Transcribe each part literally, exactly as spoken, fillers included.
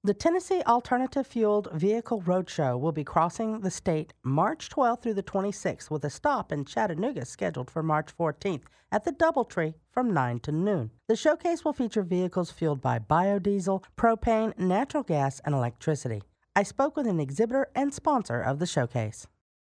The Tennessee Alternative Fueled Vehicle Roadshow will be crossing the state March twelfth through the twenty-sixth with a stop in Chattanooga scheduled for March fourteenth at the Doubletree from nine to noon. The showcase will feature vehicles fueled by biodiesel, propane, natural gas, and electricity. I spoke with an exhibitor and sponsor of the showcase.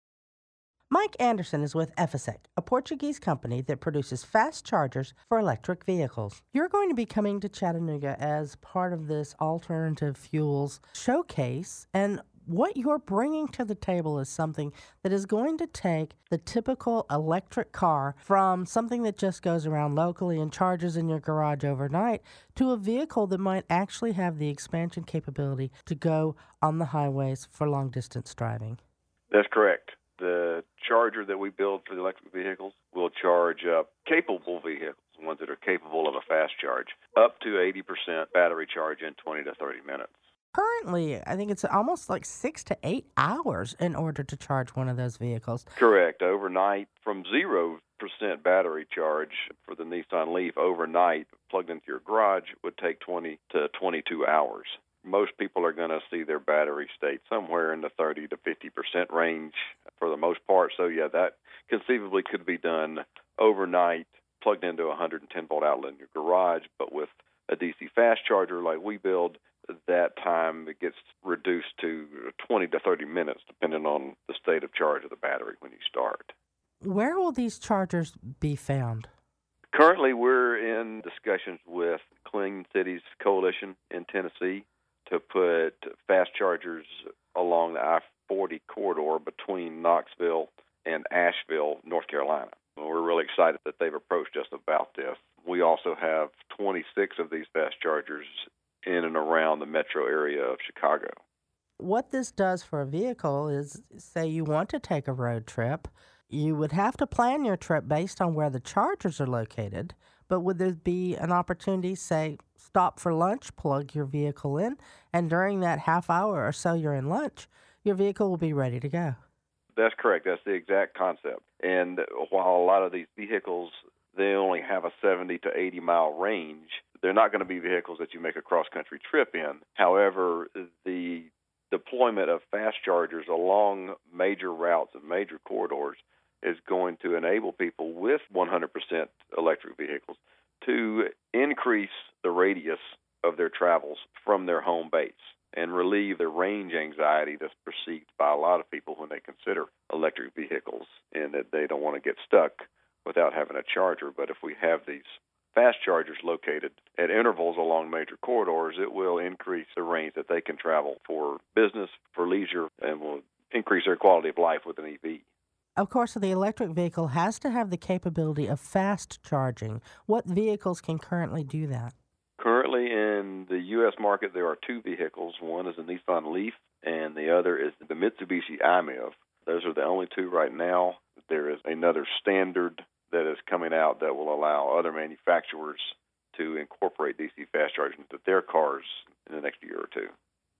Mike Anderson is with Efisec, a Portuguese company that produces fast chargers for electric vehicles. You're going to be coming to Chattanooga as part of this alternative fuels showcase, and what you're bringing to the table is something that is going to take the typical electric car from something that just goes around locally and charges in your garage overnight to a vehicle that might actually have the expansion capability to go on the highways for long-distance driving. That's correct. The charger that we build for the electric vehicles will charge up capable vehicles, ones that are capable of a fast charge, up to eighty percent battery charge in twenty to thirty minutes. Currently, I think it's almost like six to eight hours in order to charge one of those vehicles. Correct. Overnight, from zero percent battery charge for the Nissan Leaf overnight, plugged into your garage, would take twenty to twenty-two hours. Most people are going to see their battery state somewhere in the thirty to fifty percent range for the most part. So, yeah, that conceivably could be done overnight, plugged into a one hundred ten volt outlet in your garage. But with a D C fast charger like we build, that time it gets reduced to twenty to thirty minutes, depending on the state of charge of the battery when you start. Where will these chargers be found? Currently, we're in discussions with Clean Cities Coalition in Tennessee to put fast chargers along the I forty corridor between Knoxville and Asheville, North Carolina. We're really excited that they've approached us about this. We also have twenty-six of these fast chargers in and around the metro area of Chicago. What this does for a vehicle is, say you want to take a road trip, you would have to plan your trip based on where the chargers are located, but would there be an opportunity, say, stop for lunch, plug your vehicle in, and during that half hour or so you're in lunch, your vehicle will be ready to go? That's correct. That's the exact concept. And while a lot of these vehicles, they only have a seventy to eighty mile range, they're not going to be vehicles that you make a cross-country trip in. However, the deployment of fast chargers along major routes and major corridors is going to enable people with one hundred percent electric vehicles to increase the radius of their travels from their home base and relieve the range anxiety that's perceived by a lot of people when they consider electric vehicles, and that they don't want to get stuck without having a charger. But if we have these fast chargers located at intervals along major corridors, it will increase the range that they can travel for business, for leisure, and will increase their quality of life with an E V. Of course, the electric vehicle has to have the capability of fast charging. What vehicles can currently do that? Currently in the U S market, there are two vehicles. One is the Nissan Leaf, and the other is the Mitsubishi I M E V. Those are the only two right now. There is another standard that is coming out that will allow other manufacturers to incorporate D C fast charging into their cars in the next year or two.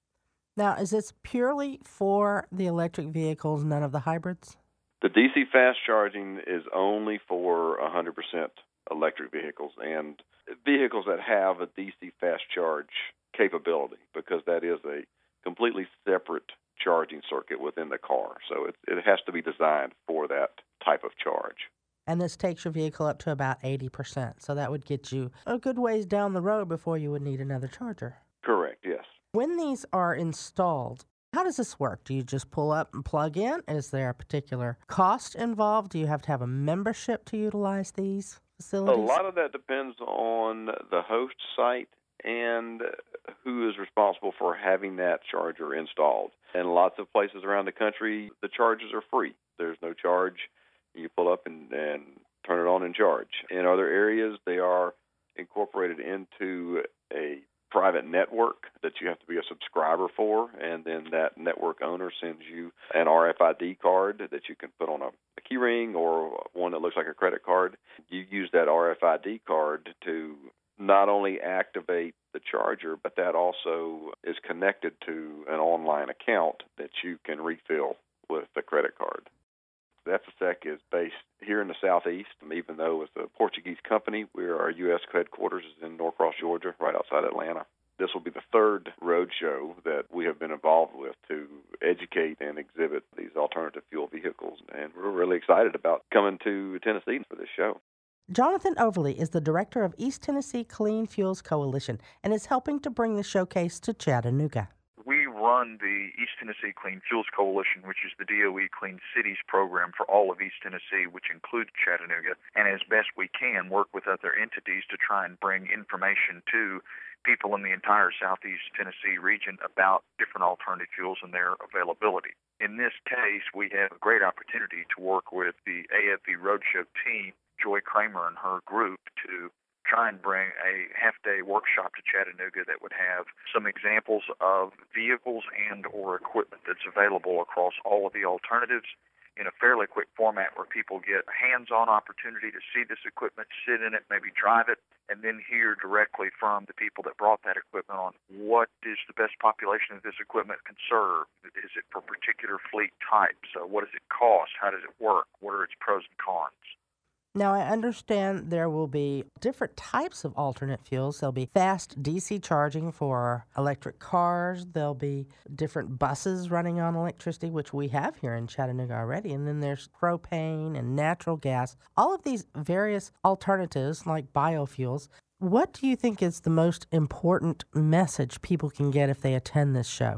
Now, is this purely for the electric vehicles, none of the hybrids? The D C fast charging is only for one hundred percent electric vehicles and vehicles that have a D C fast charge capability, because that is a completely separate charging circuit within the car. So it, it has to be designed for that type of charge. And this takes your vehicle up to about eighty percent. So that would get you a good ways down the road before you would need another charger. Correct, yes. When these are installed, how does this work? Do you just pull up and plug in? Is there a particular cost involved? Do you have to have a membership to utilize these facilities? A lot of that depends on the host site and who is responsible for having that charger installed. And lots of places around the country, the charges are free. There's no charge. You pull up and, and turn it on and charge. In other areas, they are incorporated into a private network that you have to be a subscriber for, and then that network owner sends you an R F I D card that you can put on a, a key ring or one that looks like a credit card. You use that R F I D card to not only activate the charger, but that also is connected to an online account that you can refill with the credit card. Efisec is based here in the Southeast, even though it's a Portuguese company. We're, our U S headquarters is in Norcross, Georgia, right outside Atlanta. This will be the third road show that we have been involved with to educate and exhibit these alternative fuel vehicles, and we're really excited about coming to Tennessee for this show. Jonathan Overly is the director of East Tennessee Clean Fuels Coalition and is helping to bring the showcase to Chattanooga. We run the East Tennessee Clean Fuels Coalition, which is the D O E Clean Cities program for all of East Tennessee, which includes Chattanooga, and as best we can work with other entities to try and bring information to people in the entire southeast Tennessee region about different alternative fuels and their availability. In this case, we have a great opportunity to work with the A F V Roadshow team, Joy Kramer and her group, to try and bring a half-day workshop to Chattanooga that would have some examples of vehicles and or equipment that's available across all of the alternatives in a fairly quick format where people get a hands-on opportunity to see this equipment, sit in it, maybe drive it, and then hear directly from the people that brought that equipment on what is the best population of this equipment can serve. Is it for particular fleet types? So what does it cost? How does it work? What are its pros and cons? Now, I understand there will be different types of alternate fuels. There'll be fast D C charging for electric cars. There'll be different buses running on electricity, which we have here in Chattanooga already. And then there's propane and natural gas. All of these various alternatives, like biofuels. What do you think is the most important message people can get if they attend this show?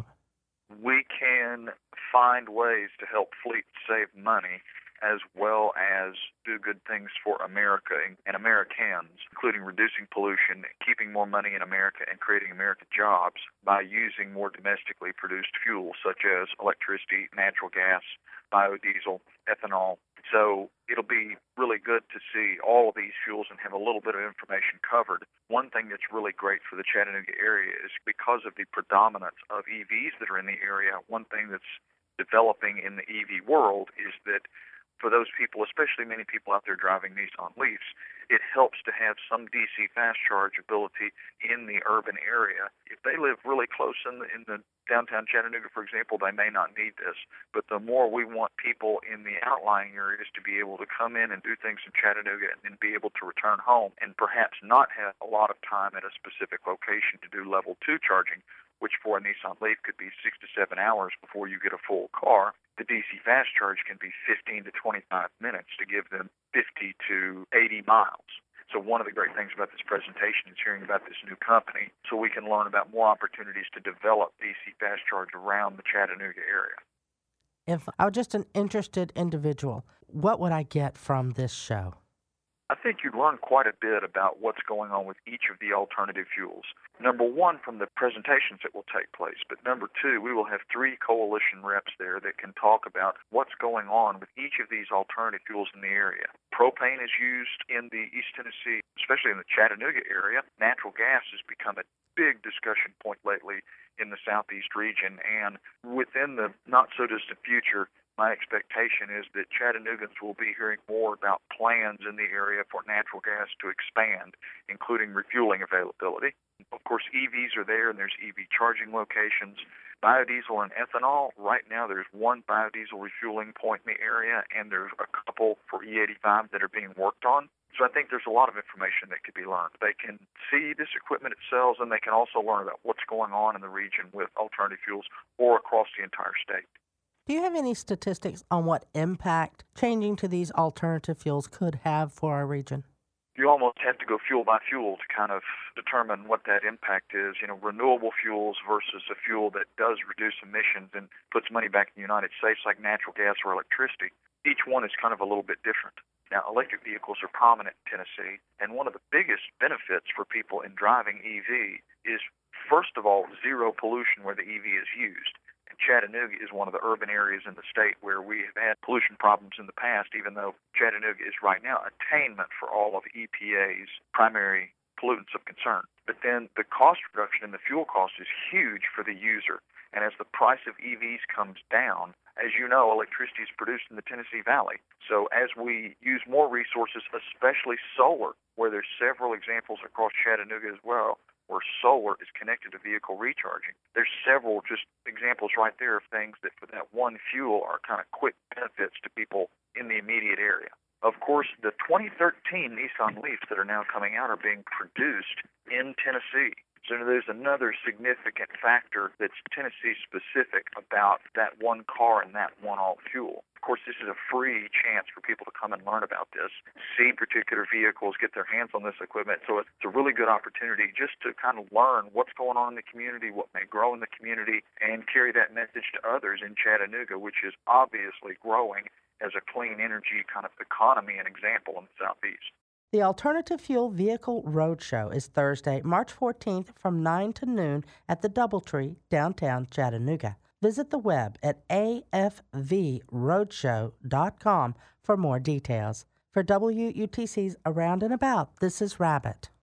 We can find ways to help fleets save money, as well as do good things for America and Americans, including reducing pollution, keeping more money in America, and creating American jobs by using more domestically produced fuels such as electricity, natural gas, biodiesel, ethanol. So it'll be really good to see all of these fuels and have a little bit of information covered. One thing that's really great for the Chattanooga area is because of the predominance of E Vs that are in the area, one thing that's developing in the E V world is that for those people, especially many people out there driving Nissan Leafs, it helps to have some D C fast charge ability in the urban area. If they live really close in the, in the downtown Chattanooga, for example, they may not need this. But the more we want people in the outlying areas to be able to come in and do things in Chattanooga and then be able to return home and perhaps not have a lot of time at a specific location to do level two charging, which for a Nissan Leaf could be six to seven hours before you get a full car. The D C fast charge can be fifteen to twenty-five minutes to give them fifty to eighty miles. So one of the great things about this presentation is hearing about this new company so we can learn about more opportunities to develop D C fast charge around the Chattanooga area. If I was just an interested individual, what would I get from this show? I think you'd learn quite a bit about what's going on with each of the alternative fuels. Number one, from the presentations that will take place. But number two, we will have three coalition reps there that can talk about what's going on with each of these alternative fuels in the area. Propane is used in the East Tennessee, especially in the Chattanooga area. Natural gas has become a big discussion point lately in the southeast region. And within the not-so-distant future, my expectation is that Chattanoogans will be hearing more about plans in the area for natural gas to expand, including refueling availability. Of course, E Vs are there, and there's E V charging locations. Biodiesel and ethanol, right now there's one biodiesel refueling point in the area, and there's a couple for E eighty-five that are being worked on. So I think there's a lot of information that could be learned. They can see this equipment it sells, and they can also learn about what's going on in the region with alternative fuels or across the entire state. Do you have any statistics on what impact changing to these alternative fuels could have for our region? You almost have to go fuel by fuel to kind of determine what that impact is. You know, renewable fuels versus a fuel that does reduce emissions and puts money back in the United States, like natural gas or electricity. Each one is kind of a little bit different. Now, electric vehicles are prominent in Tennessee, and one of the biggest benefits for people in driving E V is, first of all, zero pollution where the E V is used. Chattanooga is one of the urban areas in the state where we have had pollution problems in the past, even though Chattanooga is right now attainment for all of E P A's primary pollutants of concern. But then the cost reduction in the fuel cost is huge for the user. And as the price of E Vs comes down, as you know, electricity is produced in the Tennessee Valley. So as we use more resources, especially solar, where there's several examples across Chattanooga as well, where solar is connected to vehicle recharging. There's several just examples right there of things that for that one fuel are kind of quick benefits to people in the immediate area. Of course, the twenty thirteen Nissan Leafs that are now coming out are being produced in Tennessee. So there's another significant factor that's Tennessee-specific about that one car and that one alt-fuel. Of course, this is a free chance for people to come and learn about this, see particular vehicles, get their hands on this equipment. So it's a really good opportunity just to kind of learn what's going on in the community, what may grow in the community, and carry that message to others in Chattanooga, which is obviously growing as a clean energy kind of economy and example in the Southeast. The Alternative Fuel Vehicle Roadshow is Thursday, March fourteenth from nine to noon at the Doubletree, downtown Chattanooga. Visit the web at a f v roadshow dot com for more details. For W U T C's Around and About, this is Rabbit.